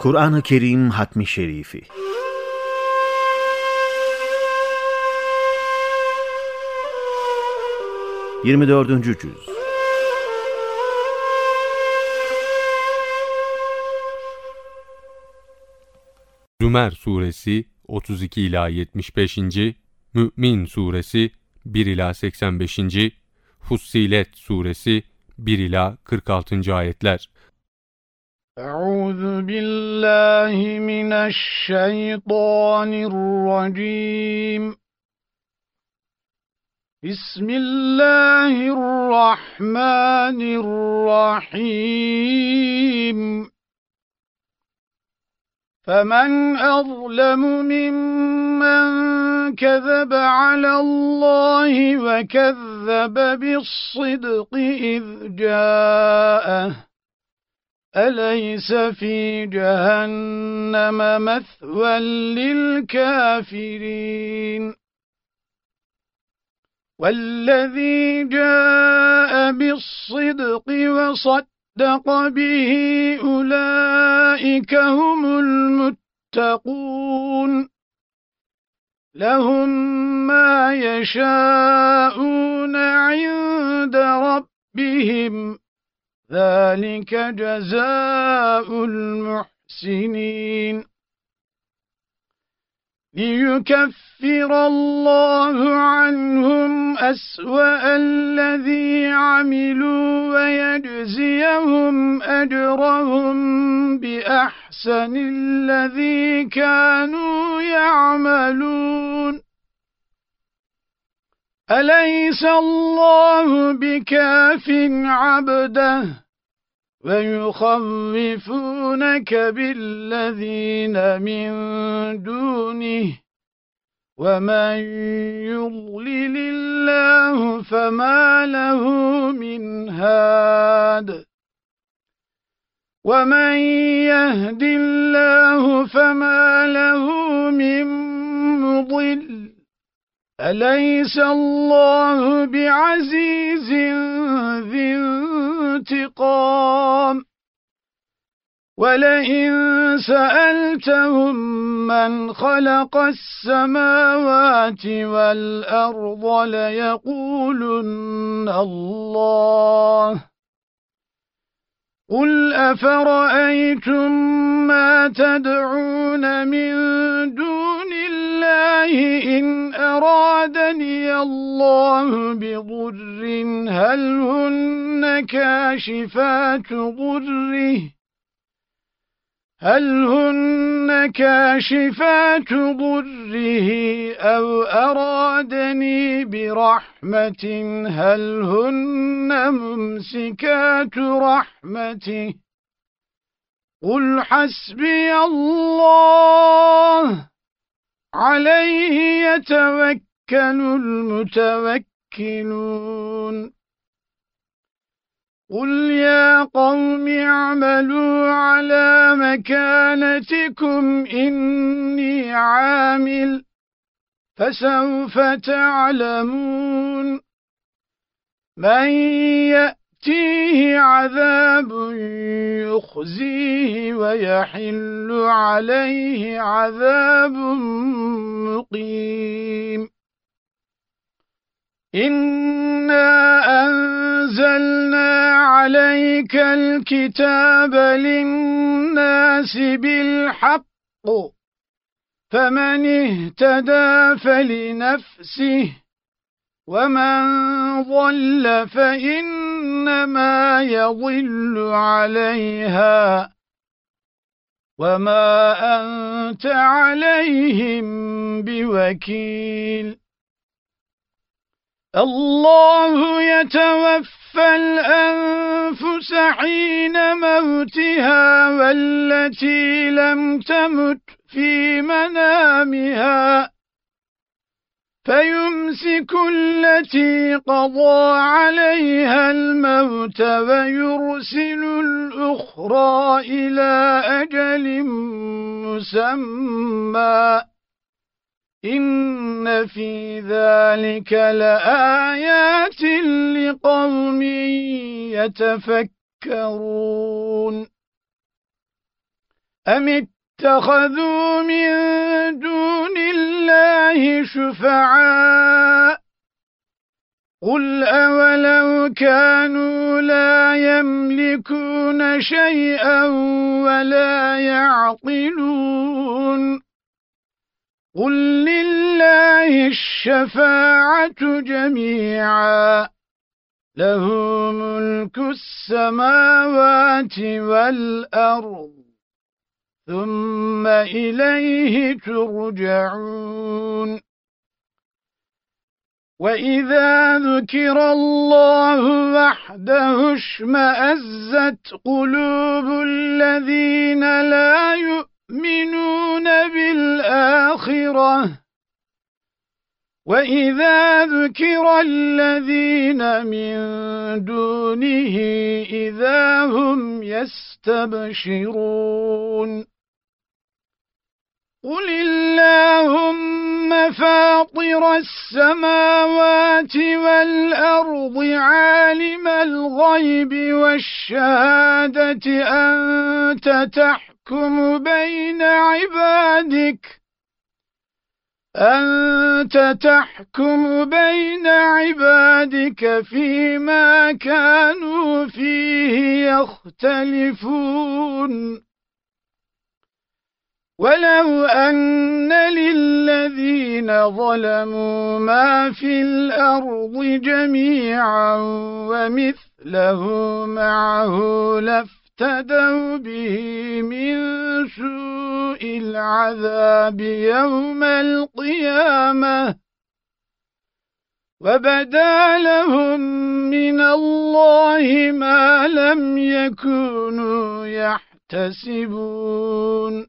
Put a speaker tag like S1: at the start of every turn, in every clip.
S1: Kur'an-ı Kerim Hatmi Şerifi 24. Cüz
S2: Zümer Suresi 32 ila 75. Mü'min Suresi 1 ila 85. Fussilet Suresi 1 ila 46. ayetler.
S3: Euzu billahi mineşşeytanirracim. Bismillahirrahmanirrahim. فَمَنْ أَظْلَمُ مِمَّنْ كَذَبَ عَلَى اللَّهِ وَكَذَّبَ بِالصِّدْقِ إِذْ جَاءَهُ أَلَيْسَ فِي جَهَنَّمَ مَثْوًى لِلْكَافِرِينَ وَالَّذِي جَاءَ بِالصِّدْقِ وَصَدَّقَ بِهِ أُولَئِكَ هُمُ الْمُتَّقُونَ لَهُم مَّا يَشَاءُونَ عِندَ رَبِّهِمْ ذَلِكَ جَزَاءُ الْمُحْسِنِينَ لِيُكَفِّرَ اللَّهُ عَنْهُمْ أَسْوَأَ الَّذِي عَمِلُوا وَيَجْزِيَهُمْ أَجْرَهُمْ بِأَحْسَنِ الَّذِي كَانُوا يَعْمَلُونَ أَلَيْسَ اللَّهُ بِكَافٍ عَبْدَهُ وَيُخَوِّفُونَكَ بِالَّذِينَ مِن دُونِهِ وَمَن يُضْلِلِ اللَّهُ فَمَا لَهُ مِنْ هَادٍ وَمَن يَهْدِ اللَّهُ فَمَا لَهُ مِن مُّضِلٍّ أَلَيْسَ اللَّهُ بِعَزِيزٍ ذِي انتِقَامٍ وَلَئِن سَأَلْتَهُم مَّنْ خَلَقَ السَّمَاوَاتِ وَالْأَرْضَ لَيَقُولُنَّ اللَّهُ قُلْ أَفَرَأَيْتُم مَّا تَدْعُونَ مِن دُونِ اللَّهِ إِنْ أَرَادَنِيَ اللَّهُ بِضُرٍّ هَلْ هُنَّ كَاشِفَاتُ ضُرِّهِ أَوْ أَرَادَنِي بِرَحْمَةٍ هَلْ هُنَّ مُمْسِكَاتُ رَحْمَتِهِ قُلْ حَسْبِيَ اللَّهُ عَلَيْهِ يَتَوَكَّلُ الْمُتَوَكِّلُونَ قُلْ يَا قَوْمِ اعْمَلُوا عَلَى مَكَانَتِكُمْ إِنِّي عَامِلٌ فَسَوْفَ تَعْلَمُونَ مَن يَأْتِيهِ عَذَابٌ يُخْزِيهِ وَيَحِلُّ عَلَيْهِ عَذَابٌ مُّقِيمٌ إِنَّا أَنزَلْنَا عَلَيْكَ الْكِتَابَ لِلنَّاسِ بِالْحَقِّ فَمَنِ اهْتَدَى فَلِنَفْسِهِ وَمَنْ ضَلَّ فَإِنَّمَا يَضِلُّ عَلَيْهَا وَمَا أَنْتَ عَلَيْهِمْ بِوَكِيلٍ اللَّهُ يَتَوَفَّى الْأَنفُسَ حِينَ مَوْتِهَا وَالَّتِي لَمْ تَمُتْ فِي مَنَامِهَا فَيُمْسِكُ الَّتِي قَضَى عَلَيْهَا الْمَوْتَ وَيُرْسِلُ الْأُخْرَى إِلَى أَجَلٍ مُّسَمًّى إِنَّ فِي ذَلِكَ لَآيَاتٍ لِقَوْمٍ يَتَفَكَّرُونَ أم اتخذوا من دون الله شفعاء قل أولو كانوا لا يملكون شيئا ولا يعقلون قل لله الشفاعة جميعا له ملك السماوات والأرض ثم إليه ترجعون وإذا ذكر الله وحده اشمأزت قلوب الذين لا يؤمنون بالآخرة وإذا ذكر الذين من دونه إذا هم يستبشرون قل اللهم فاطر السماوات والأرض عالم الغيب والشهادة أنت تحكم بين عبادك فيما كانوا فيه يختلفون ولو أن للذين ظلموا ما في الأرض جميعا ومثله معه لافتدوا به من سوء العذاب يوم القيامة وبدا لهم من الله ما لم يكونوا يحتسبون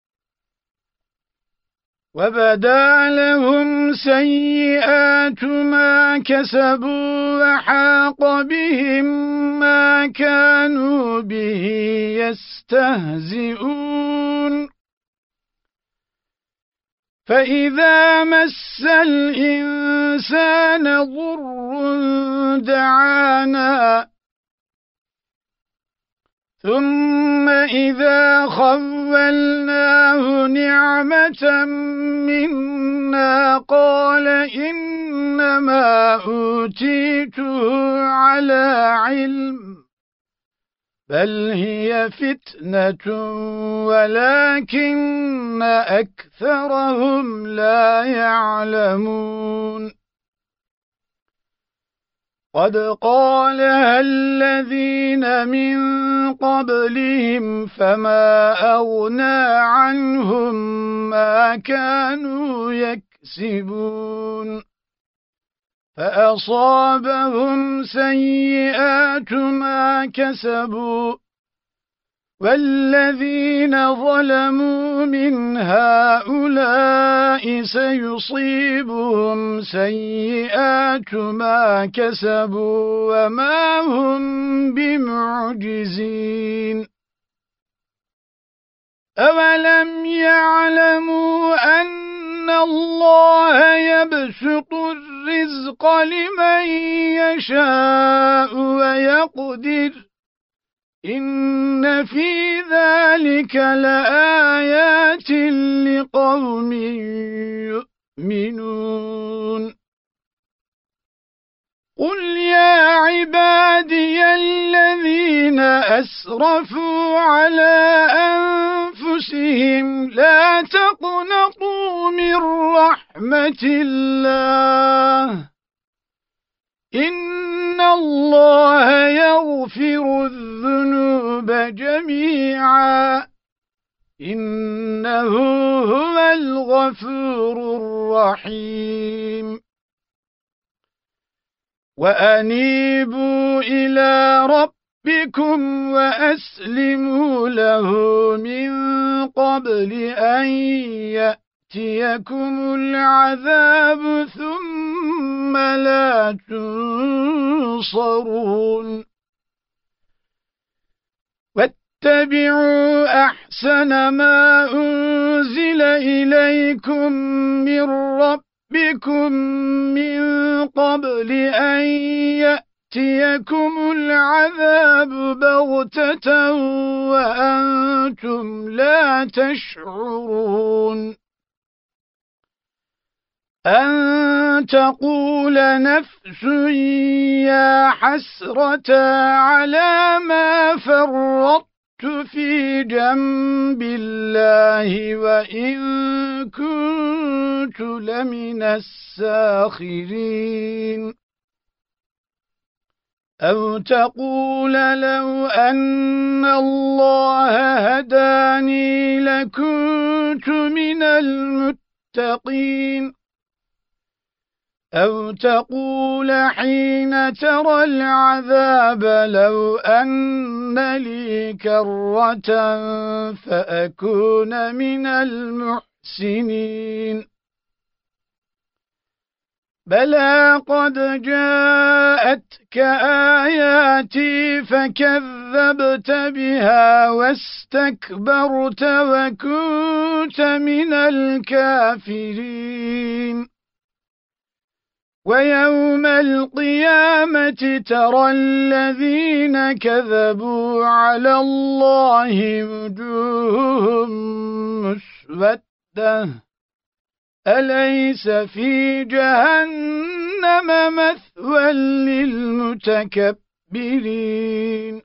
S3: وبدا لهم سيئات ما كسبوا وحاق بهم ما كانوا به يستهزئون فإذا مس الإنسان ضر دعانا ثم إذا خولناه نعمة منا قال إنما أوتيته على علم بل هي فتنة ولكن أكثرهم لا يعلمون قد قالها الذين من قبلهم فما أغنى عنهم ما كانوا يكسبون فأصابهم سيئات ما كسبوا والذين ظلموا من هؤلاء سيصيبهم سيئات ما كسبوا وما هم بمعجزين أولم يعلموا أن الله يبسط الرزق لمن يشاء ويقدر إن في ذلك لآيات لقوم يؤمنون قل يا عبادي الذين أسرفوا على أنفسهم لا تقنطوا من رحمة الله إن الله يغفر الذنوب جميعا إنه هو الغفور الرحيم وأنيبوا إلى ربكم وأسلموا له من قبل أن يأتيكم العذاب ثم لا تنصرون واتبعوا أحسن ما أنزل إليكم من ربكم من قبل أن يأتيكم العذاب بغتة وأنتم لا تشعرون أن تقول نفس يا حسرة على ما فرطت في جنب الله وإن كنت لمن الساخرين أو تقول لو أن الله هداني لكنت من المتقين أو تقول حين ترى العذاب لو أن لي كرة فأكون من المحسنين بلى قد جاءتك آياتي فكذبت بها واستكبرت وكنت من الكافرين ويوم القيامة ترى الذين كذبوا على الله وجوههم مسودة أليس في جهنم مثوى للمتكبرين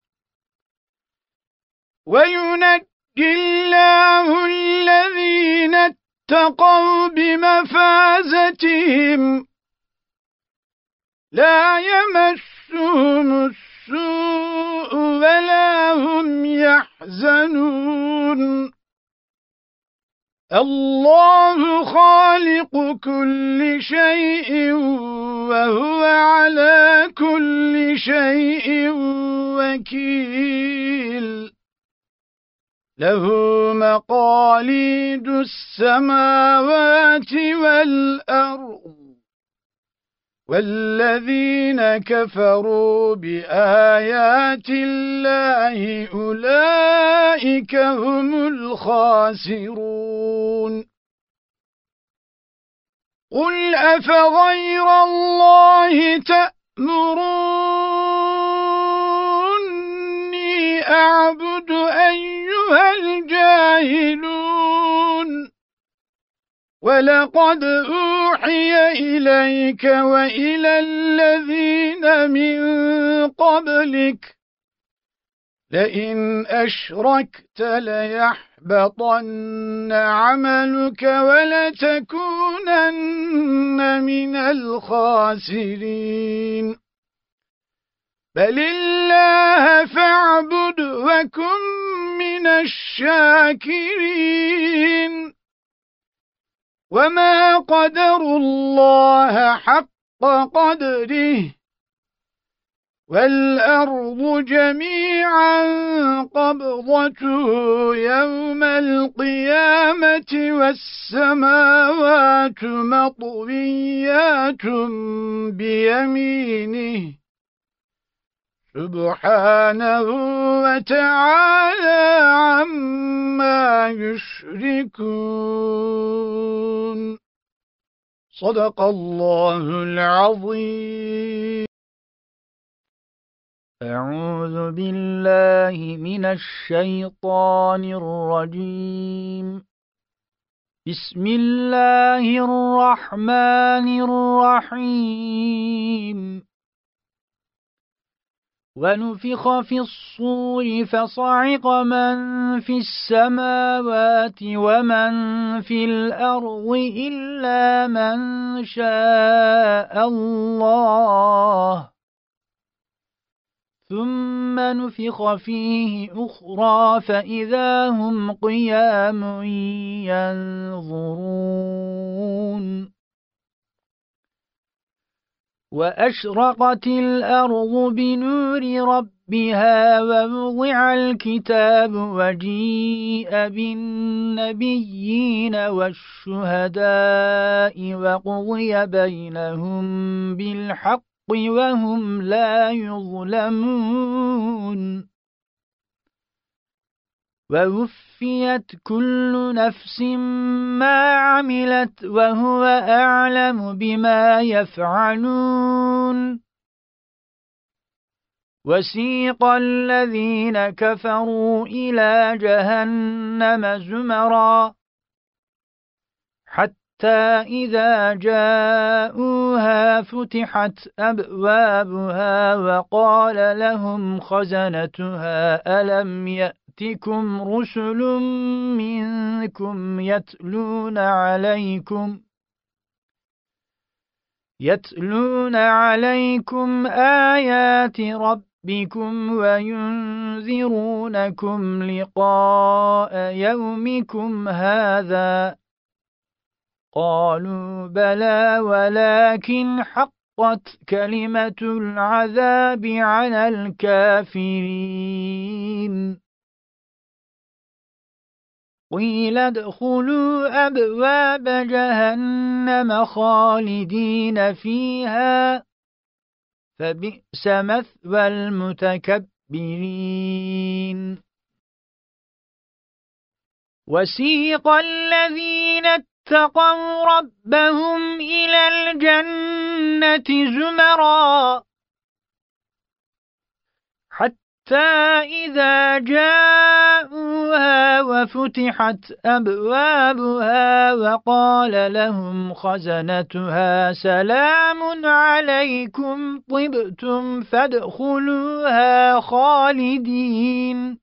S3: وينجي الله الذين اتقوا بمفازتهم لا يمسهم السوء ولا هم يحزنون الله خالق كل شيء وهو على كل شيء وكيل له مقاليد السماوات والأرض والذين كفروا بآيات الله أولئك هم الخاسرون قل أفغير الله تأمروني أعبد أيها الجاهلون ولقد أوحي إليك وإلى الذين من قبلك لئن أشركت ليحبطن عملك ولتكونن من الخاسرين بل الله فاعبد وكن من الشاكرين وما قدروا الله حق قدره والأرض جميعا قبضته يوم القيامة والسماوات مطويات بيمينه سبحانه وتعالى عما يشركون صدق الله العظيم
S4: أعوذ بالله من الشيطان الرجيم بسم الله الرحمن الرحيم ونفخ في الصور فصعق من في السماوات ومن في الأرض إلا من شاء الله ثم نفخ فيه أخرى فإذا هم قيام ينظرون وأشرقت الأرض بنور ربها ووضع الكتاب وجيء بالنبيين والشهداء وقضي بينهم بالحق وهم لا يظلمون ووفيت كل نفس ما عملت وهو أعلم بما يفعلون وسيق الذين كفروا إلى جهنم زمرا حتى إذا جاءوها فتحت أبوابها وقال لهم خزنتها ألم يأتكم رسل منكم يتلون عليكم آيات ربكم وينذرونكم لقاء يومكم هذا قالوا بلى ولكن حقت كلمة العذاب على الكافرين قيل ادخلوا أبواب جهنم خالدين فيها فبئس مثوى المتكبرين وسيق الذين اتقوا ربهم إلى الجنة زمرا حتى إذا جاءوها وفتحت أبوابها وقال لهم خزنتها سلام عليكم طبتم فادخلوها خالدين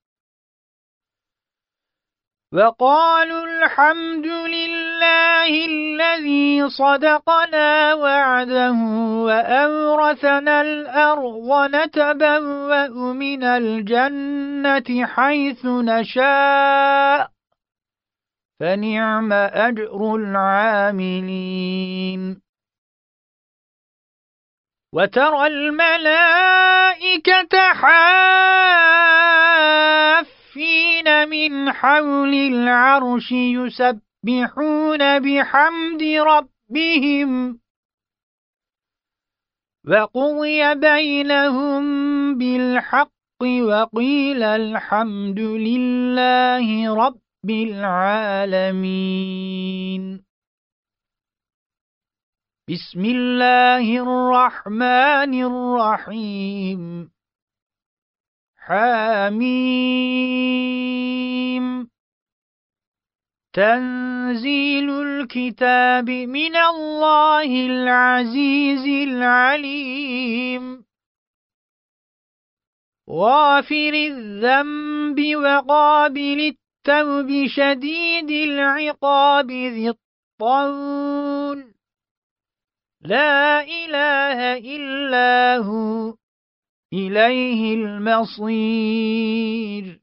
S4: وقالوا الحمد لله الذي صدقنا وعده وأورثنا الأرض نتبوأ من الجنة حيث نشاء فنعم أجر العاملين وترى الملائكة حافين من حول العرش يسبحون بحمد ربهم وقضي بينهم بالحق وقيل الحمد لله رب العالمين بسم الله الرحمن الرحيم حميم تنزيل الكتاب من الله العزيز العليم غافر الذنب وقابل التوب شديد العقاب ذي الطول لا إله إلا هو إليه المصير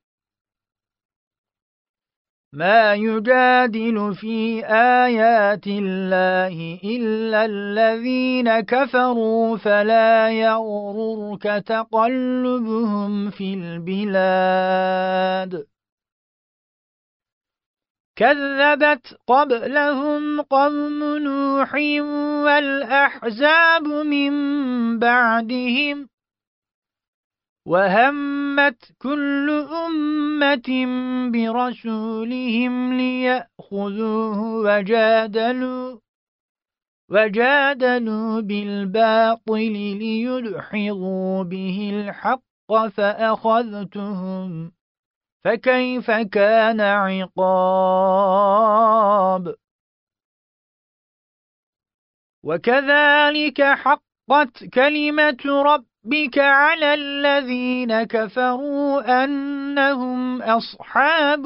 S4: ما يجادل في آيات الله إلا الذين كفروا فلا يغررك تقلبهم في البلاد كذبت قبلهم قوم نوح والأحزاب من بعدهم وهمت كل أمة برسولهم ليأخذوه وجادلوا بالباطل ليدحضوا به الحق فأخذتهم فكيف كان عقاب وكذلك حقت كلمة ربك على الذين كفروا أنهم أصحاب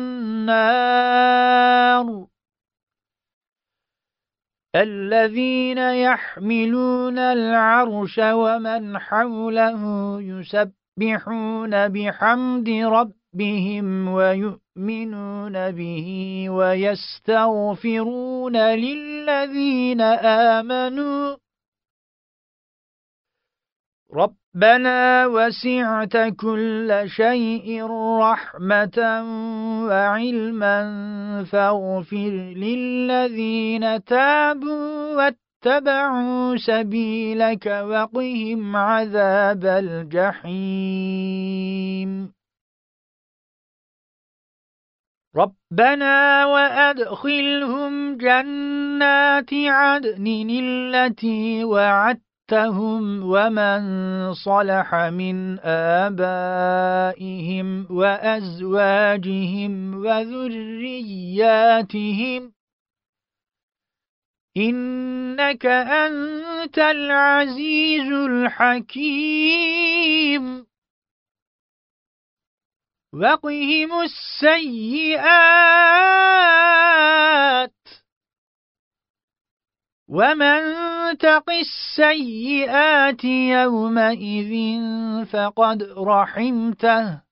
S4: النار الذين يحملون العرش ومن حوله يسبحون بحمد ربهم ويؤمنون به ويستغفرون للذين آمنوا ربنا وسعت كل شيء رحمة وعلما فاغفر للذين تابوا واتبعوا سبيلك وقهم عذاب الجحيم ربنا وأدخلهم جنات عدن التي وعدت أنذرتهم ومن صلح من آبائهم وأزواجهم وذرياتهم إنك أنت العزيز الحكيم وقهم السيئات ومن تق السيئات يومئذ فقد رحمته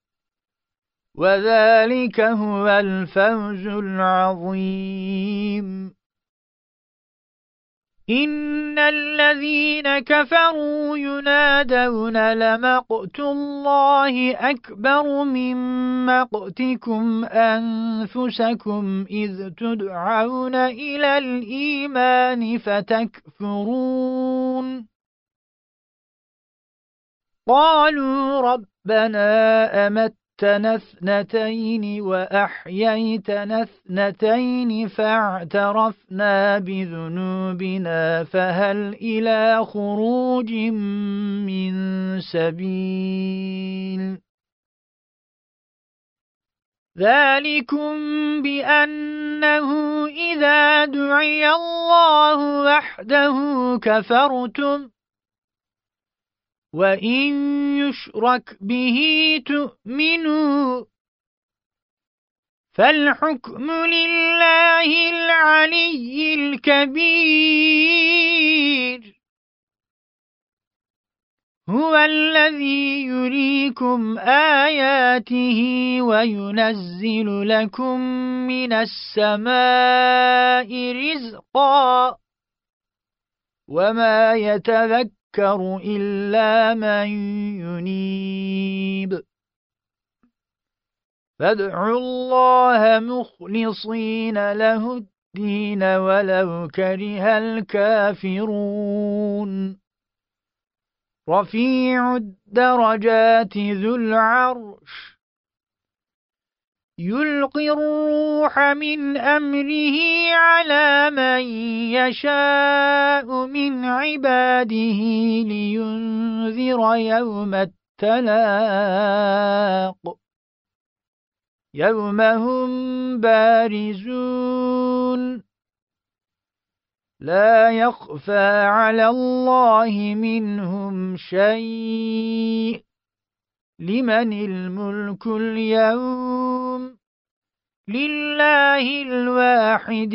S4: وذلك هو الفوز العظيم إن الذين كفروا ينادون لمقت الله أكبر من مقتكم أنفسكم إذ تدعون إلى الإيمان فتكفرون قالوا ربنا أمتنا اثنتين وأحييتنا اثنتين فاعترفنا بذنوبنا فهل إلى خروج من سبيل ذلكم بأنه إذا دعي الله وحده كفرتم وإن يشرك به تؤمنوا فالحكم لله العلي الكبير هو الذي يريكم آياته وينزل لكم من السماء رزقا وما يتذكر إلا من ينيب فادعوا الله مخلصين له الدين ولو كره الكافرون رفيع الدرجات ذو العرش يلقي الروح من أمره على من يشاء من عباده لينذر يوم التلاق يوم هم بارزون لا يخفى على الله منهم شيء لمن الملك اليوم لله الواحد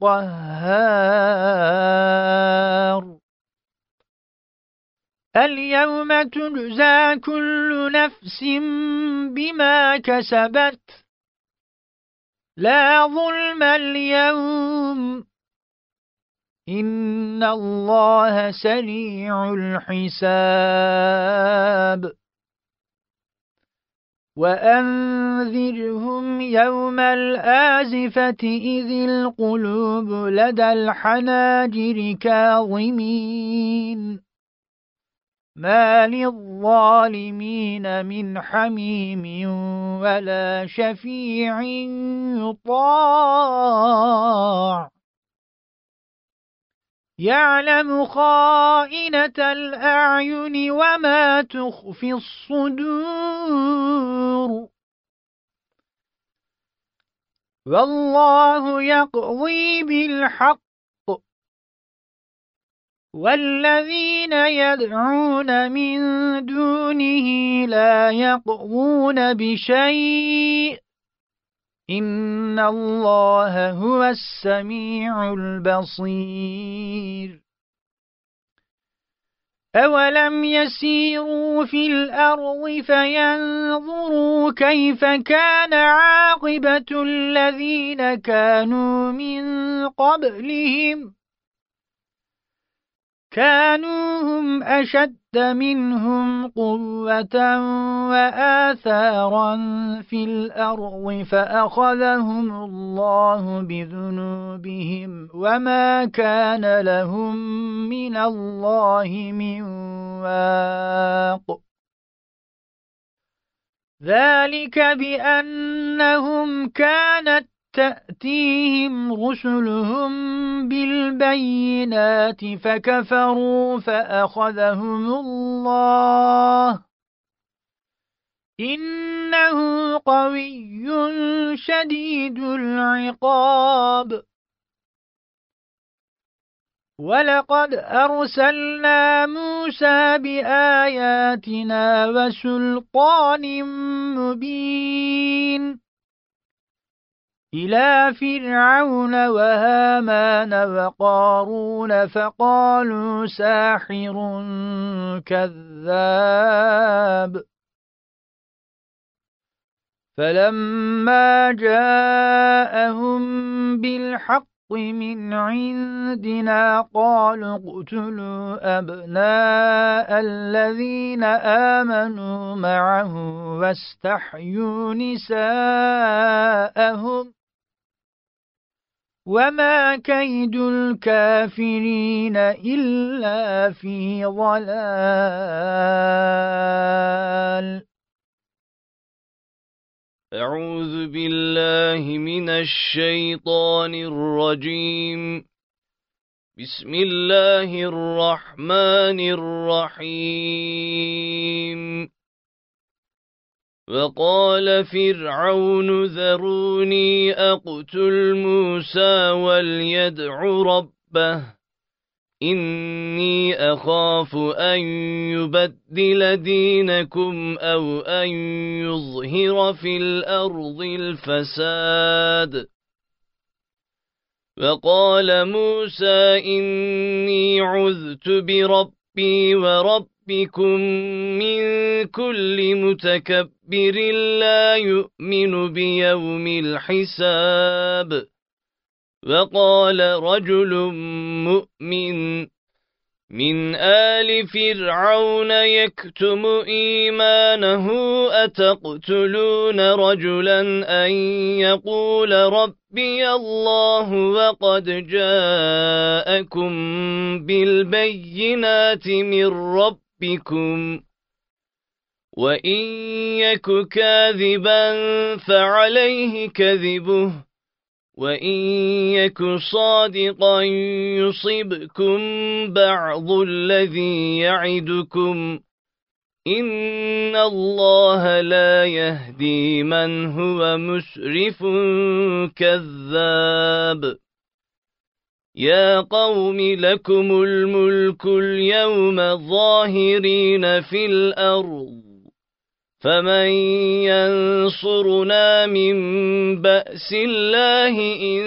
S4: القهار اليوم تجزى كل نفس بما كسبت لا ظلم اليوم إن الله سريع الحساب وأنذرهم يوم الآزفة إذ القلوب لدى الحناجر كاظمين ما للظالمين من حميم ولا شفيع يطاع يعلم خائنة الأعين وما تخفي الصدور والله يقضي بالحق والذين يدعون من دونه لا يقضون بشيء إن الله هو السميع البصير أولم يسيروا في الأرض فينظروا كيف كان عاقبة الذين كانوا من قبلهم كانوا هم أشد منهم قوة وآثارا في الأرض فأخذهم الله بذنوبهم وما كان لهم من الله من واق ذلك بأنهم كانت تأتيهم رسلهم بالبينات فكفروا فأخذهم الله إنه قوي شديد العقاب ولقد أرسلنا موسى بآياتنا وسلطان مبين إلى فرعون وهامان وقارون فقالوا ساحر كذاب فلما جاءهم بالحق من عندنا قالوا اقتلوا أبناء الذين آمنوا معه واستحيوا نساءهم وما كيد الكافرين إلا في ضلال.
S5: أعوذ بالله من الشيطان الرجيم. بسم الله الرحمن الرحيم. وقال فرعون ذروني أقتل موسى وليدع ربه إني أخاف أن يبدل دينكم أو أن يظهر في الأرض الفساد. وقال موسى إني عذت بربي وربكم من كل متكبر لا يؤمن بيوم الحساب. وقال رجل مؤمن من آل فرعون يكتم إيمانه أتقتلون رجلا أن يقول ربي الله وقد جاءكم بالبينات من ربكم وإن يك كاذبا فعليه كذبه وإن يك صادقا يصبكم بعض الذي يعدكم إن الله لا يهدي من هو مسرف كذاب. يا قوم لكم الملك اليوم ظاهرين في الأرض فمن ينصرنا من بأس الله إن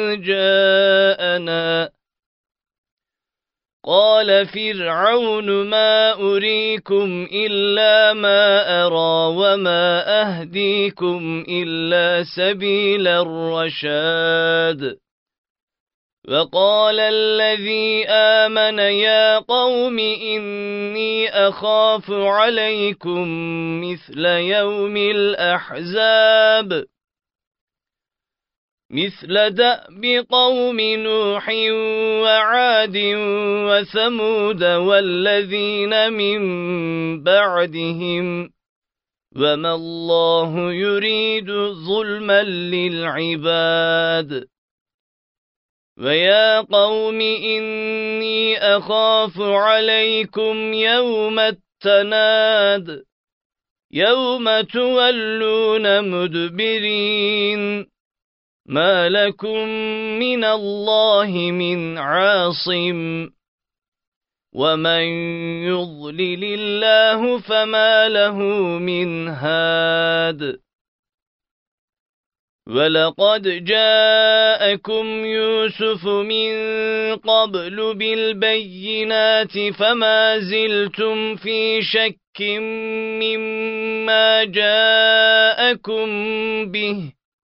S5: جاءنا. قال فرعون ما أريكم إلا ما أرى وما أهديكم إلا سبيل الرشاد. وقال الذي آمن يا قوم إني أخاف عليكم مثل يوم الأحزاب مثل دأب قوم نوح وعاد وثمود والذين من بعدهم وما الله يريد ظلما للعباد. ويا قوم إني أخاف عليكم يوم التناد يوم تولون مدبرين ما لكم من الله من عاصم ومن يضلل الله فما له من هاد. ولقد جاءكم يوسف من قبل بالبينات فما زلتم في شك مما جاءكم به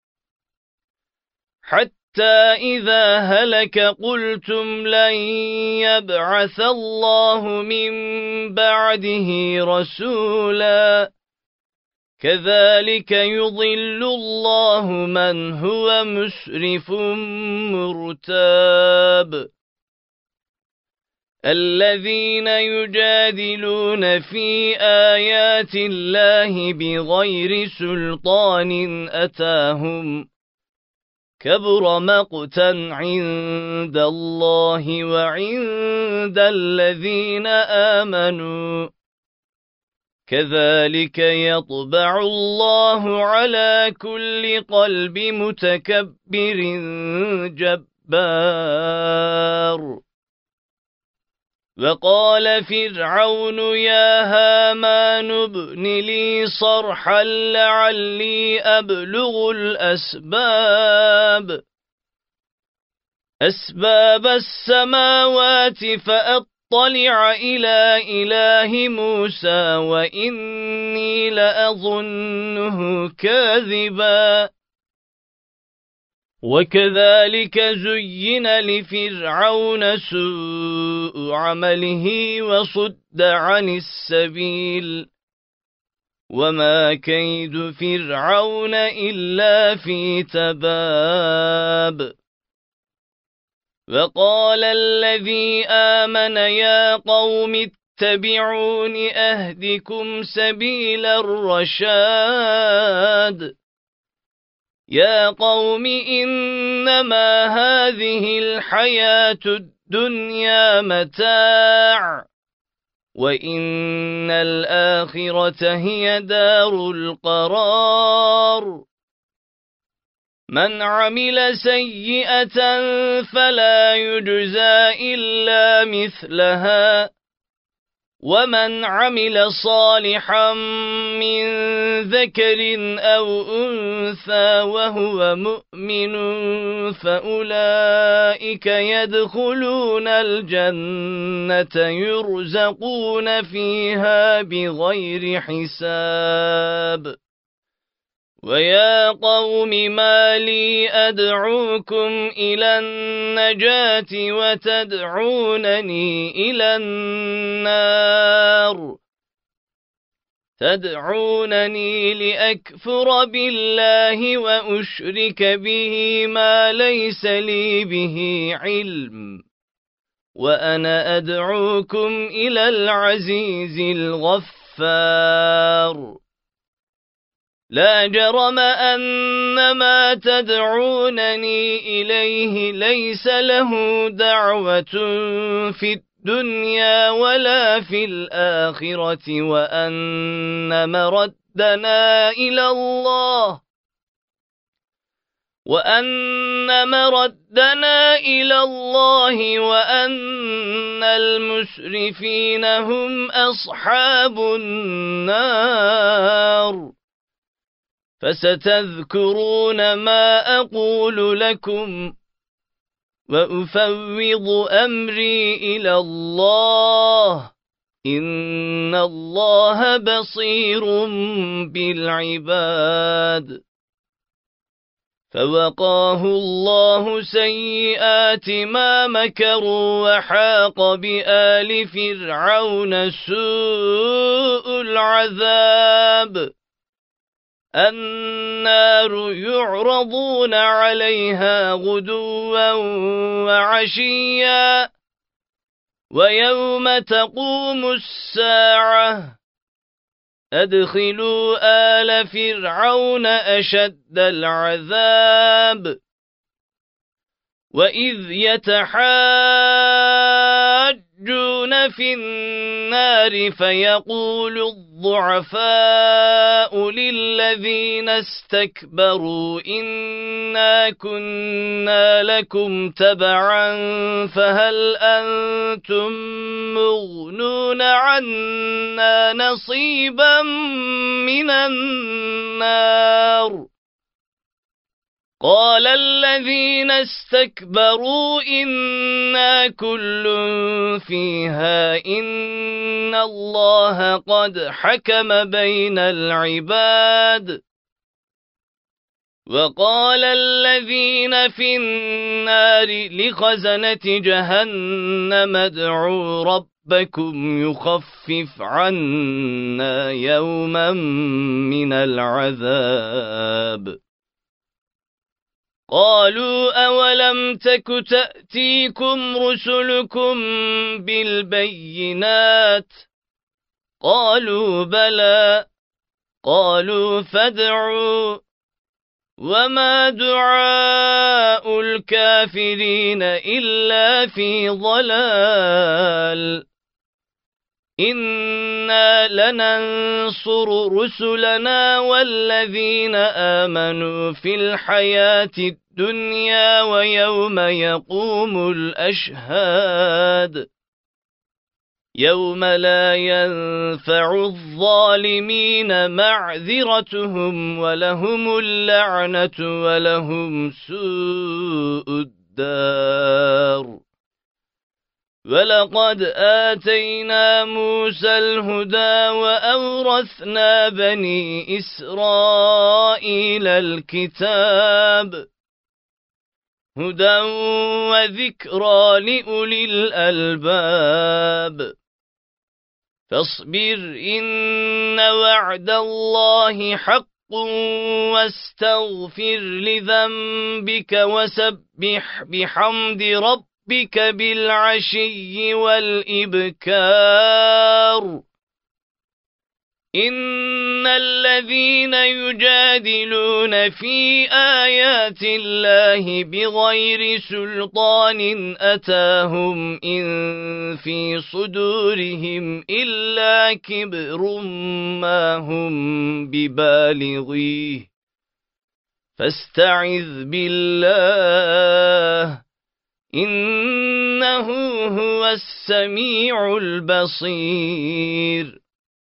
S5: حتى إذا هلك قلتم لن يبعث الله من بعده رسولا كذلك يضل الله من هو مسرف مرتاب. الذين يجادلون في آيات الله بغير سلطان أتاهم كبر مقتا عند الله وعند الذين آمنوا كذلك يطبع الله على كل قلب متكبر جبار وقال فرعون يا هامان ابن لي صرحا لعلي أبلغ أسباب السماوات فأطلع إلى إله موسى وإني لأظنه كاذبا وكذلك زين لفرعون سوء عمله وصد عن السبيل وما كيد فرعون إلا في تباب وقال الذي آمن يا قوم اتبعون أهدكم سبيل الرشاد يا قوم إنما هذه الحياة الدنيا متاع وإن الآخرة هي دار القرار من عمل سيئة فلا يجزى إلا مثلها ومن عمل صالحا من ذكر أو أنثى وهو مؤمن فأولئك يدخلون الجنة يرزقون فيها بغير حساب ويا قوم ما لي أدعوكم إلى النجاة وتدعونني إلى النار تدعونني لأكفر بالله وأشرك به ما ليس لي به علم وأنا أدعوكم إلى العزيز الغفار لا جرم أن ما تدعونني إليه ليس له دعوة في الدنيا ولا في الآخرة وأن مردنا إلى الله وأن المسرفين هم أصحاب النار فستذكرون ما أقول لكم وأفوض أمري إلى الله إن الله بصير بالعباد فوقاه الله سيئات ما مكروا وحاق بآل فرعون سوء العذاب النار يعرضون عليها غدوا وعشيا ويوم تقوم الساعة أدخلوا آل فرعون أشد العذاب وإذ يتحاجون في النار فيقول الضعفاء للذين استكبروا إنا كنا لكم تبعا فهل أنتم مغنون عنا نصيبا من النار قال الذين استكبروا إنا كل فيها إن الله قد حكم بين العباد وقال الذين في النار لخزنة جهنم ادعوا ربكم يخفف عنا يوما من العذاب قالوا أولم تك تأتيكم رسلكم بالبينات قالوا بلى قالوا فادعوا وما دعاء الكافرين إلا في ضلال إنا لننصر رسلنا والذين آمنوا في الحياة الدنيا ويوم يقوم الأشهاد يوم لا ينفع الظالمين معذرتهم ولهم اللعنة ولهم سوء الدار ولقد آتينا موسى الهدى وأورثنا بني إسرائيل الكتاب هدى وذكرى لأولي الألباب فاصبر إن وعد الله حق واستغفر لذنبك وسبح بحمد ربك بالعشي والإبكار إن الذين يجادلون في آيات الله بغير سلطان أتاهم إن في صدورهم إلا كبر ما هم ببالغيه فاستعذ بالله إنه هو السميع البصير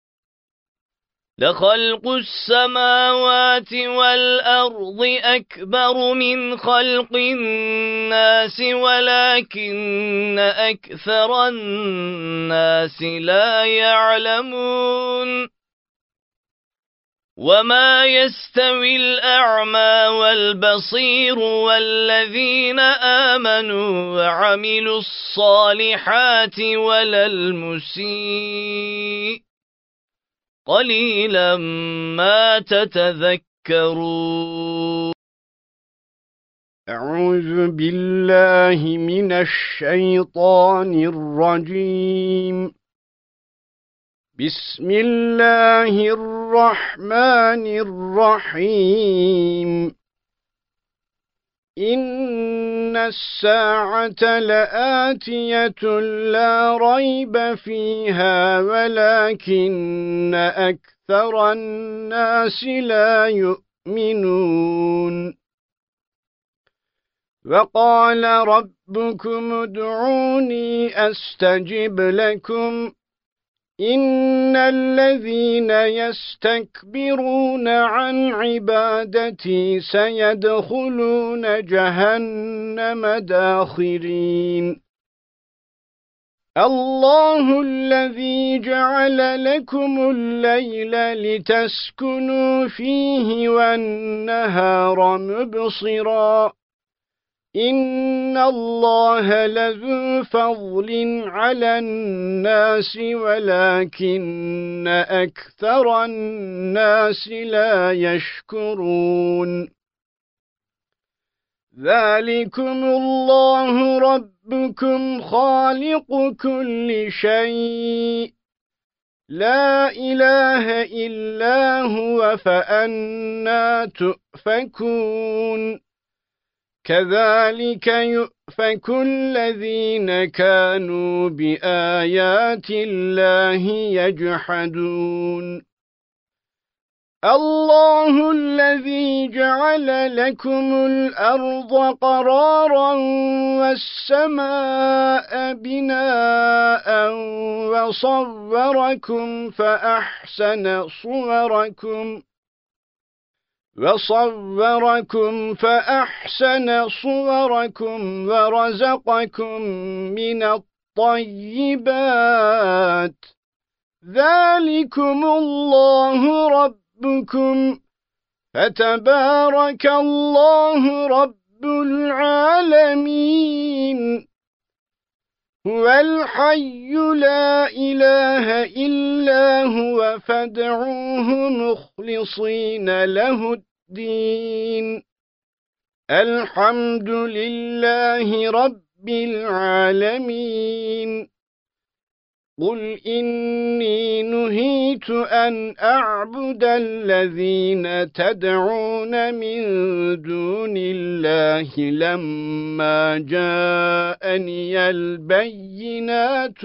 S5: لخلق السماوات والأرض أكبر من خلق الناس ولكن أكثر الناس لا يعلمون وما يستوي الأعمى والبصير والذين آمنوا وعملوا الصالحات ولا المسيء قليلا ما تتذكرون
S3: أعوذ بالله من الشيطان الرجيم بسم الله الرحمن الرحيم إن الساعة لآتية لا ريب فيها ولكن أكثر الناس لا يؤمنون وقال ربكم ادعوني أستجب لكم إن الذين يستكبرون عن عبادتي سيدخلون جهنم داخرين الله الذي جعل لكم الليل لتسكنوا فيه والنهار مبصراً إن الله لذو فضل على الناس ولكن أكثر الناس لا يشكرون ذلكم الله ربكم خالق كل شيء لا إله إلا هو فأنى تؤفكون كذلك يؤفك الذين كانوا بآيات الله يجحدون الله الذي جعل لكم الأرض قرارا والسماء بناء وصوركم فأحسن صوركم ورزقكم من الطيبات ذلكم الله ربكم فتبارك الله رب العالمين هو الحي لا إله إلا هو فادعوه مخلصين له الدين الحمد لله رب العالمين قُلْ إِنِّي نُهِيتُ أَنْ أَعْبُدَ الَّذِينَ تَدْعُونَ مِن دُونِ اللَّهِ لَمَّا جَاءَنِيَ الْبَيِّنَاتُ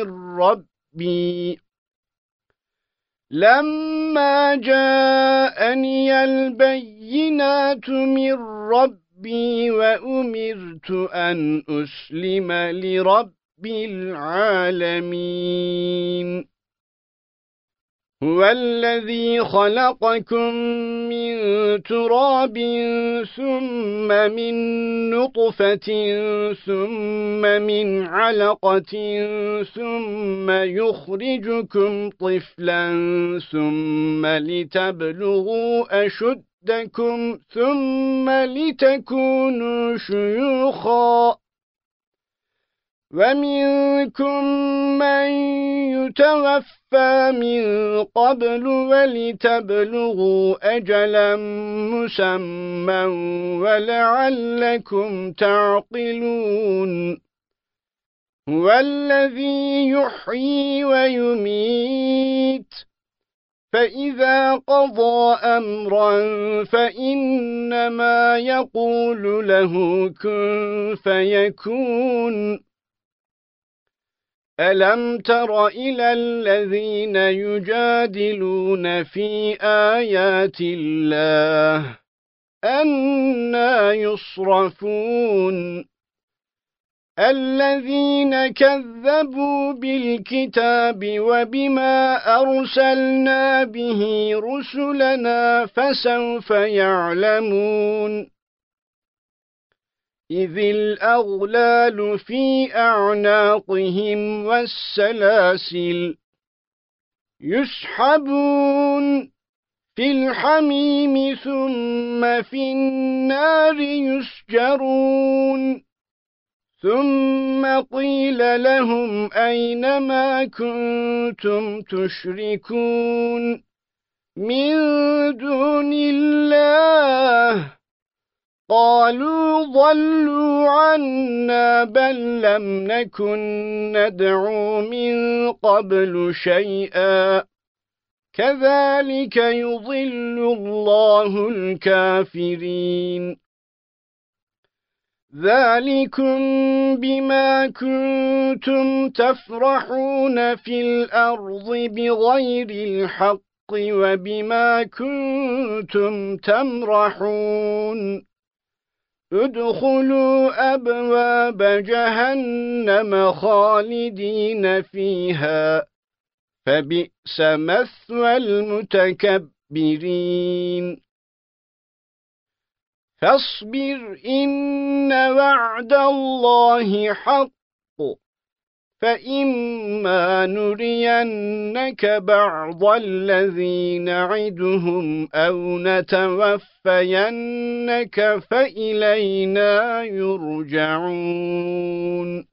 S3: مِن رَّبِّي وَأُمِرْتُ أَنْ أُسْلِمَ لِرَبِّ العالمين هو الذي خلقكم من تراب ثم من نطفة ثم من علقة ثم يخرجكم طفلا ثم لتبلغوا أشدكم ثم لتكونوا شيوخا ومنكم من يتوفى من قبل ولتبلغوا أجلا مسمى ولعلكم تعقلون هو الذي يحيي ويميت فإذا قضى أمرا فإنما يقول له كن فيكون أَلَمْ تَرَ إِلَى الَّذِينَ يُجَادِلُونَ فِي آيَاتِ اللَّهِ أَنَّى يُصْرَفُونَ الَّذِينَ كَذَّبُوا بِالْكِتَابِ وَبِمَا أَرْسَلْنَا بِهِ رُسُلَنَا فَسَوْفَ يَعْلَمُونَ إِذِ الْأَغْلَالُ فِي أَعْنَاقِهِمْ وَالسَّلَاسِلُ يُسْحَبُونَ فِي الْحَمِيمِ ثُمَّ فِي النَّارِ يُسْجَرُونَ ثُمَّ قِيلَ لَهُمْ أَيْنَ مَا كُنتُمْ تُشْرِكُونَ مِن دُونِ اللَّهِ قالوا ضلوا عنا بل لم نكن ندعو من قبل شيئا كذلك يضل الله الكافرين ذلكم بما كنتم تفرحون في الأرض بغير الحق وبما كنتم تمرحون ادخلوا أبواب جهنم خالدين فيها فبئس مثوى المتكبرين فاصبر إن وعد الله حق فإما نرينك بعض الذي نعدهم أو نتوفينك فإلينا يرجعون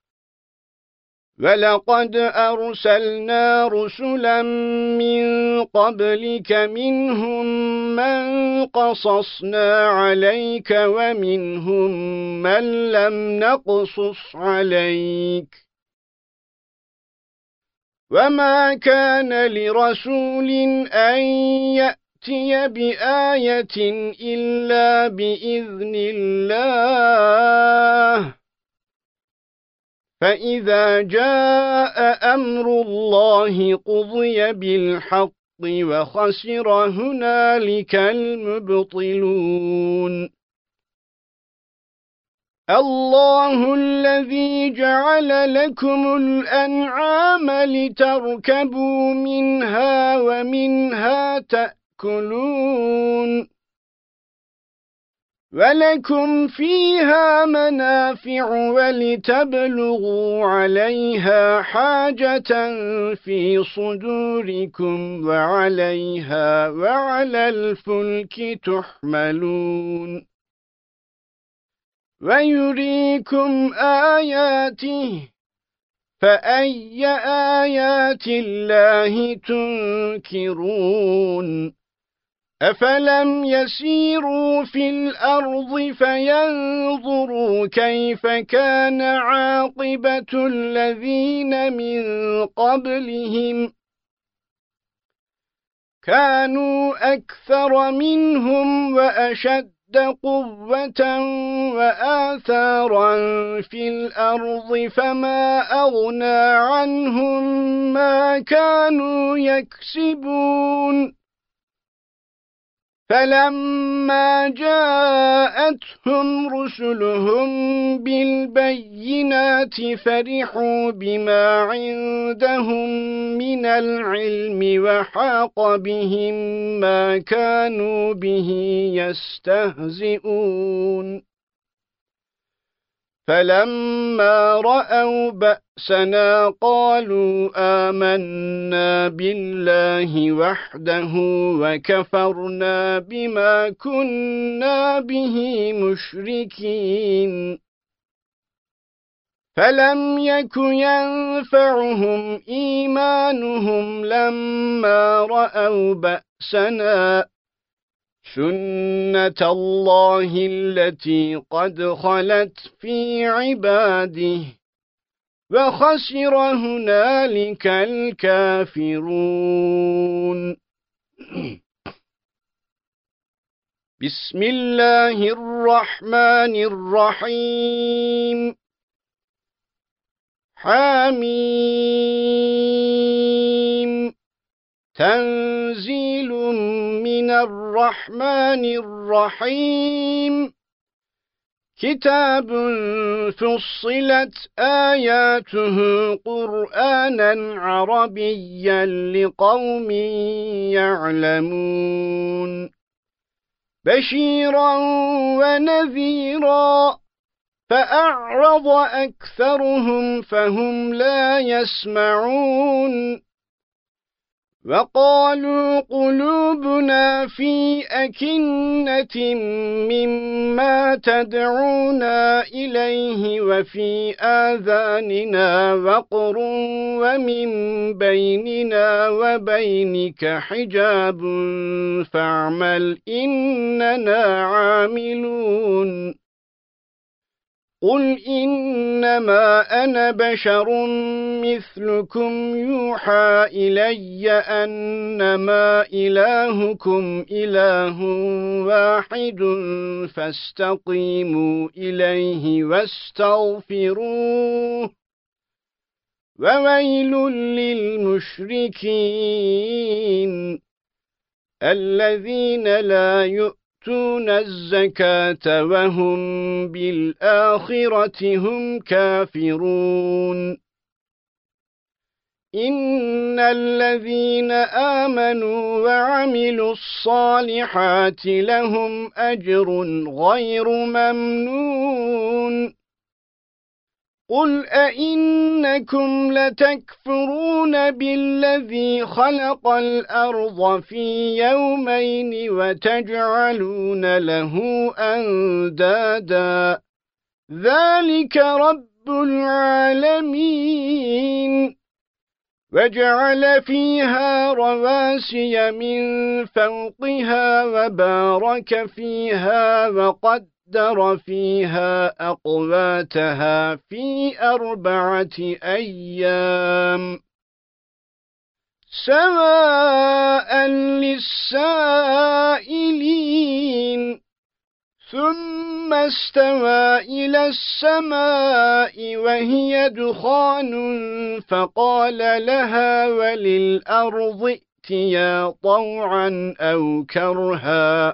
S3: ولقد أرسلنا رسلا من قبلك منهم من قصصنا عليك ومنهم من لم نقصص عليك وما كان لرسول أن يأتي بآية إلا بإذن الله فإذا جاء أمر الله قضي بالحق وخسر هنالك المبطلون الله الذي جعل لكم الأنعام لتركبوا منها ومنها تأكلون ولكم فيها منافع ولتبلغوا عليها حاجة في صدوركم وعليها وعلى الفلك تحملون ويريكم آياته فأي آيات الله تنكرون أفلم يسيروا في الأرض فينظروا كيف كان عاقبة الذين من قبلهم كانوا أكثر منهم وأشد قوة وآثارا في الأرض فما أغنى عنهم ما كانوا يكسبون فلما جاءتهم رسلهم بالبينات فرحوا بما عندهم من العلم وحاق بهم ما كانوا به يستهزئون فلما رأوا بأسنا قالوا آمنا بالله وحده وكفرنا بما كنا به مشركين فلم يك ينفعهم إيمانهم لما رأوا بأسنا سنة الله التي قد خلت في عباده وخسر هنالك الكافرون بسم الله الرحمن الرحيم حميم تنزيل من الرحمن الرحيم كتاب فصلت آياته قرآنا عربيا لقوم يعلمون بشيرا ونذيرا فأعرض أكثرهم فهم لا يسمعون وقالوا قلوبنا في أكنة مما تدعونا إليه وفي آذاننا وقر ومن بيننا وبينك حجاب فاعمل إننا عاملون قل إنما أنا بشر مثلكم يوحى إلي أنما إلهكم إله واحد فاستقيموا إليه واستغفروه وويل للمشركين الذين لا يؤمنون الزكاة وهم بالآخرة هم كافرون إن الذين آمنوا وعملوا الصالحات لهم أجر غير ممنون قل أئنكم لتكفرون بالذي خلق الأرض في يومين وتجعلون له أندادا ذلك رب العالمين وجعل فيها رواسي من فوقها وبارك فيها وقدر فيها أقواتها في 4 أيام سواء للسائلين ثم استوى إلى السماء وهي دخان فقال لها وللأرض ائتيا طوعا أو كرها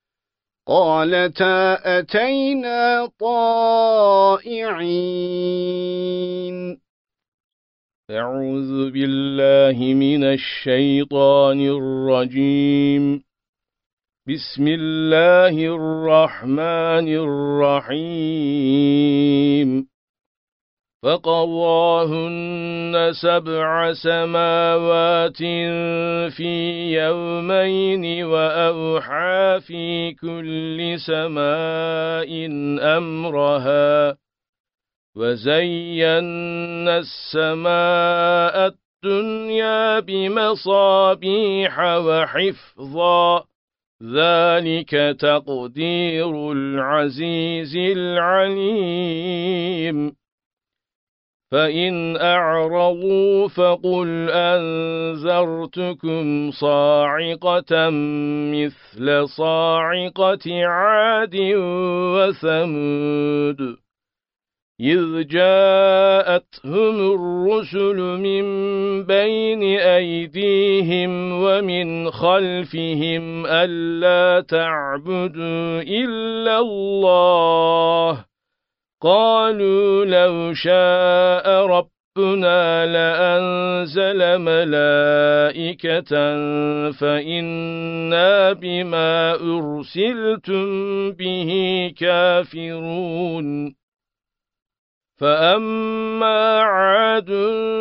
S3: قالتا أتينا طائعين أعوذ بالله من الشيطان الرجيم بسم الله الرحمن الرحيم فقضاهن 7 سماوات في يومين وأوحى في كل سماء أمرها وزينا السماء الدنيا بمصابيح وحفظا ذلك تقدير العزيز العليم فإن أعرضوا فقل أنذرتكم صاعقة مثل صاعقة عاد وثمود إذ جاءتهم الرسل من بين أيديهم ومن خلفهم ألا تعبدوا إلا الله قالوا لو شاء ربنا لأنزل ملائكة فإنا بما أرسلتم به كافرون فأما عاد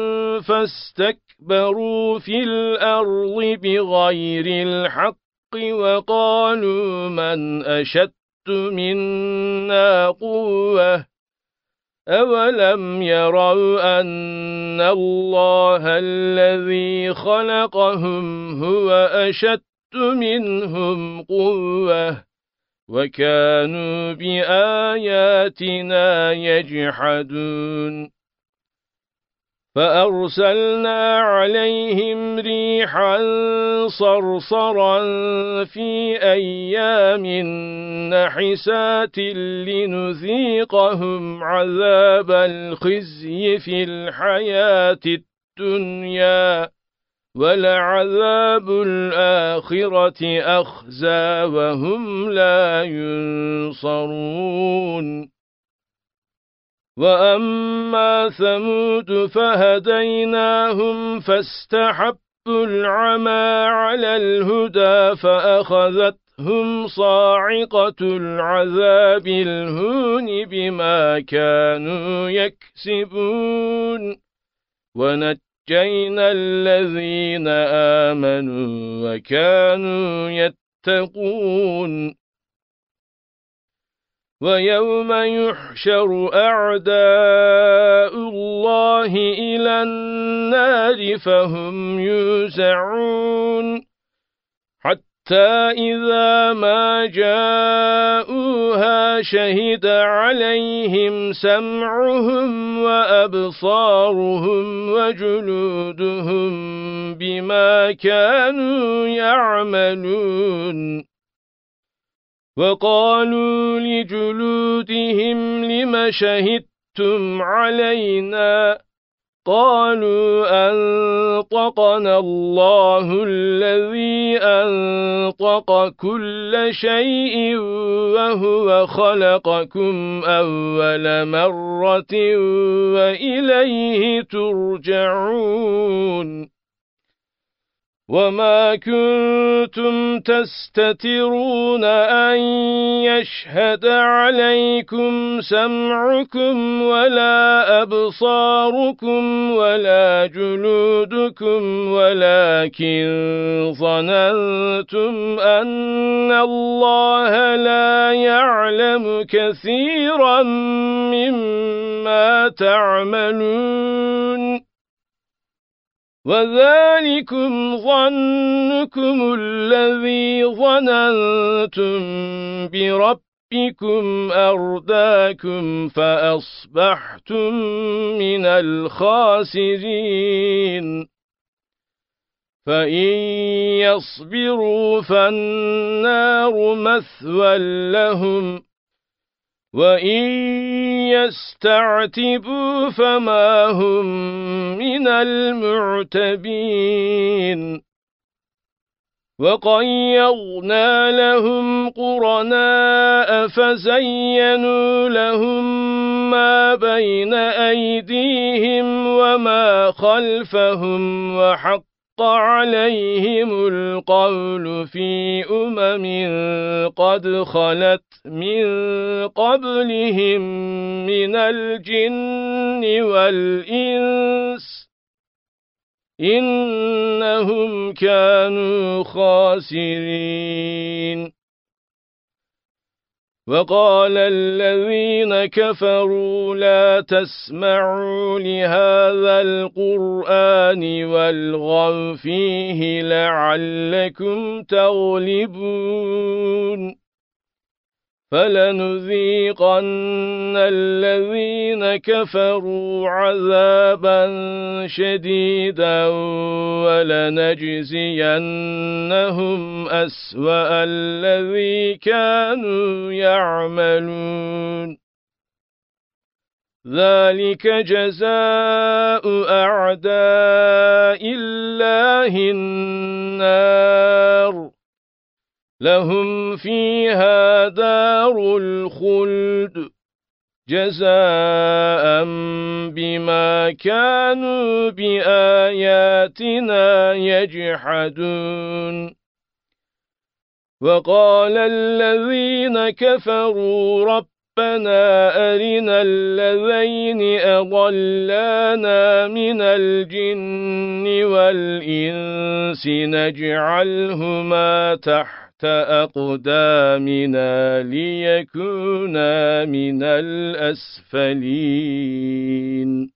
S3: فاستكبروا في الأرض بغير الحق وقالوا من أشد منا قوة أولم يروا أن الله الذي خلقهم هو أشد منهم قوة وكانوا بآياتنا يجحدون فأرسلنا عليهم ريحا صرصرا في أيام نحسات لنذيقهم عذاب الخزي في الحياة الدنيا ولعذاب الآخرة أخزى وهم لا ينصرون وأما ثمود فهديناهم فاستحبوا العمى على الهدى فأخذتهم صاعقة العذاب الهون بما كانوا يكسبون ونجينا الذين آمنوا وكانوا يتقون ويوم يحشر أعداء الله إلى النار فهم يوزعون حتى إذا ما جاءوها شهد عليهم سمعهم وأبصارهم وجلودهم بما كانوا يعملون وقالوا لجلودهم لم شهدتم علينا قالوا أنطقنا الله الذي أنطق كل شيء وهو خلقكم أول مرة وإليه ترجعون وما كنتم تستترون أن يشهد عليكم سمعكم ولا أبصاركم ولا جلودكم ولكن ظننتم أن الله لا يعلم كثيرا مما تعملون وذلكم ظنكم الذي ظننتم بربكم أرداكم فأصبحتم من الخاسرين فإن يصبروا فالنار مثوى لهم وَإِن يَسْتَعْتِبُوا فَمَا هُمْ مِنَ الْمُعْتَبِينَ وَقَيَّضْنَا لَهُمْ قُرَنَاءَ فَزَيَّنُوا لَهُم مَّا بَيْنَ أَيْدِيهِمْ وَمَا خَلْفَهُمْ وَحَقَّ عليهم القول في قد خلت من قبلهم من الجن والإنس إنهم كانوا خاسرين وقال الذين كفروا لا تسمعوا لهذا القرآن والغوا فيه لعلكم تغلبون فلنذيقن الذين كفروا عذابا شديدا ولنجزينهم أسوأ الذي كانوا يعملون ذلك جزاء أعداء الله النار لهم فيها دار الخلد جزاء بما كانوا بآياتنا يجحدون وقال الذين كفروا ربنا أرنا الذين أضلانا من الجن والإنس نجعلهما تحت أقدامنا ليكونا من الأسفلين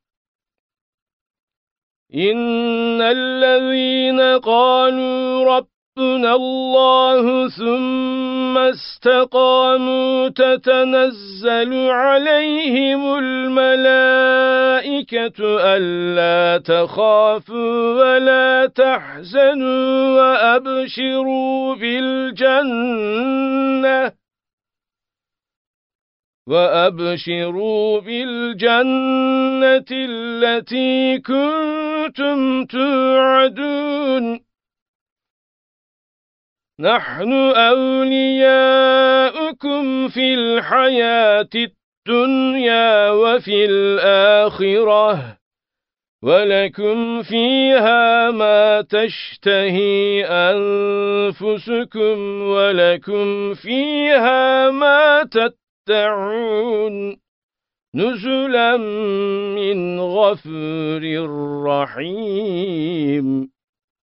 S3: إن الذين قالوا ربنا الله ثم استقاموا تتنزل عليهم الملائكة ألا تخافوا ولا تحزنوا وأبشروا بالجنة التي كنتم توعدون نحن أولياؤكم في الحياة الدنيا وفي الآخرة ولكم فيها ما تشتهي أنفسكم ولكم فيها ما تدعون نزلا من غفور رحيم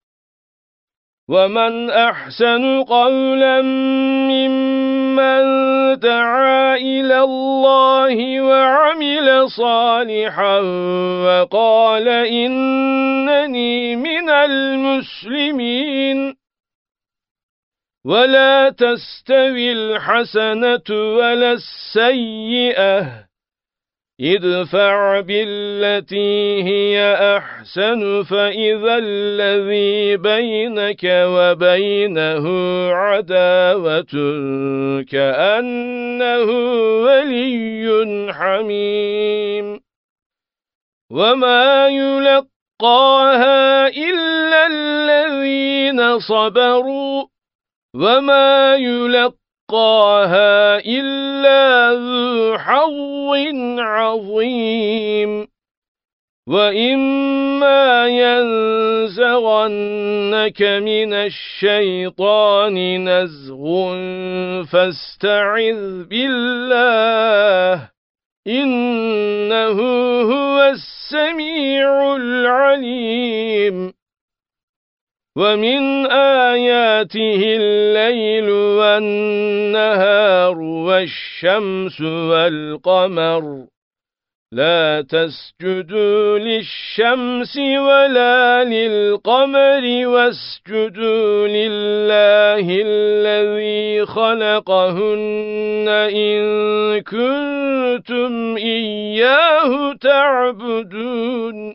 S3: ومن أحسن قولا ممن دعا إلى الله وعمل صالحا وقال إنني من المسلمين ولا تستوي الحسنة ولا السيئة ادفع بالتي هي أحسن فإذا الذي بينك وبينه عداوة كأنه ولي حميم وما يلقاها إلا الذين صبروا وما يلقاها إلا ذو حظ عظيم وإما ينزغنك من الشيطان نزغ فاستعذ بالله إنه هو السميع العليم ومن آياته الليل والنهار والشمس والقمر لا تسجدوا للشمس ولا للقمر واسجدوا لله الذي خلقهن إن كنتم إياه تعبدون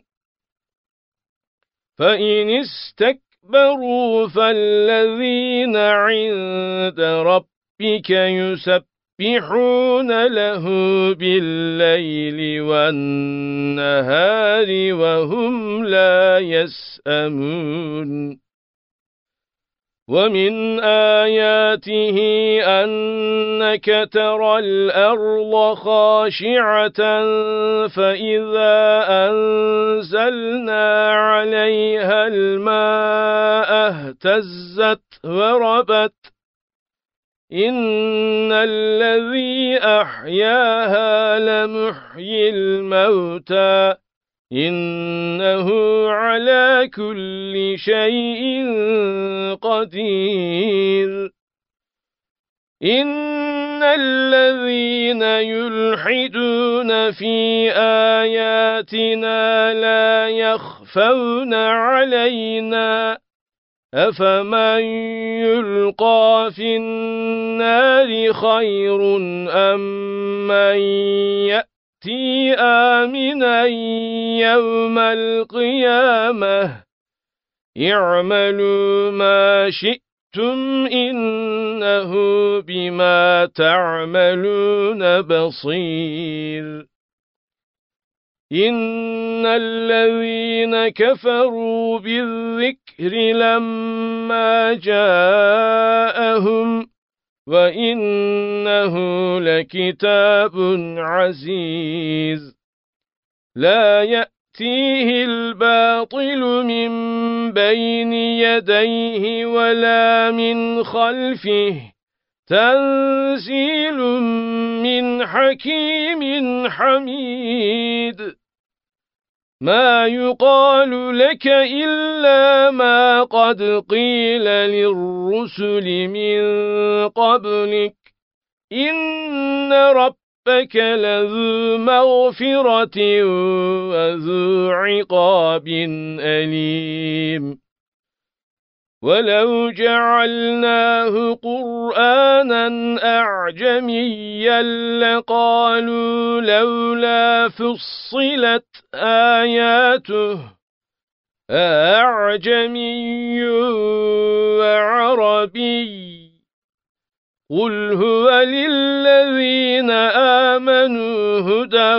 S3: فإن استكبروا فالذين عند ربك يسبحون له بالليل والنهار وهم لا يسأمون ومن آياته أنك ترى الأرض خاشعة فإذا أنزلنا عليها الماء اهتزت وربت إن الذي أحياها لمحيي الموتى إنه على كل شيء قدير إن الذين يلحدون في آياتنا لا يخفون علينا أفمن يلقى في النار خير أم من يأتي آمنا يوم القيامة اعملوا ما شئتم إنه بما تعملون بصير إن الذين كفروا بالذكر لما جاءهم وإنه لكتاب عزيز لا يأتيه الباطل من بين يديه ولا من خلفه تنزيل من حكيم حميد ما يقال لك إلا ما قد قيل للرسل من قبلك إن ربك لذو مغفرة وذو عقاب أليم ولو جعلناه قرآنا أعجميا لقالوا لولا فصلت آياته أعجمي وعربي قل هو للذين آمنوا هدى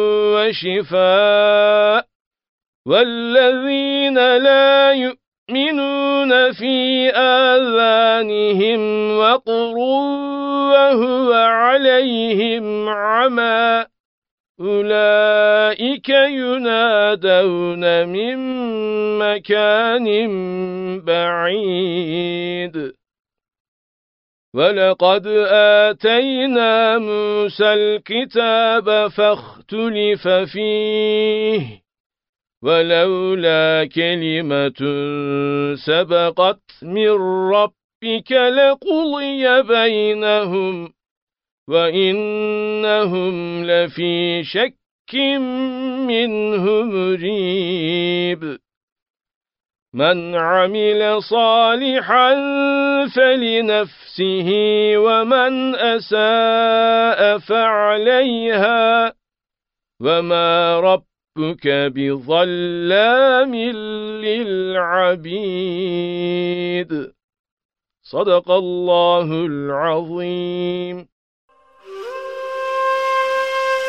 S3: وشفاء والذين لا يؤمنون في آذانهم وقر وهو عليهم عمى أولئك ينادون من مكان بعيد ولقد آتينا موسى الكتاب فاختلف فيه ولولا كلمة سبقت من ربك لقضي بينهم وإنهم لفي شك منه مريب من عمل صالحا فلنفسه ومن أساء فعليها وما ربك بظلام للعبيد صدق الله العظيم.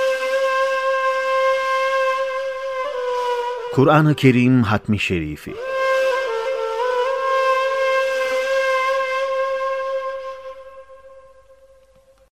S1: Kur'an-ı Kerim Hatmi Şerifi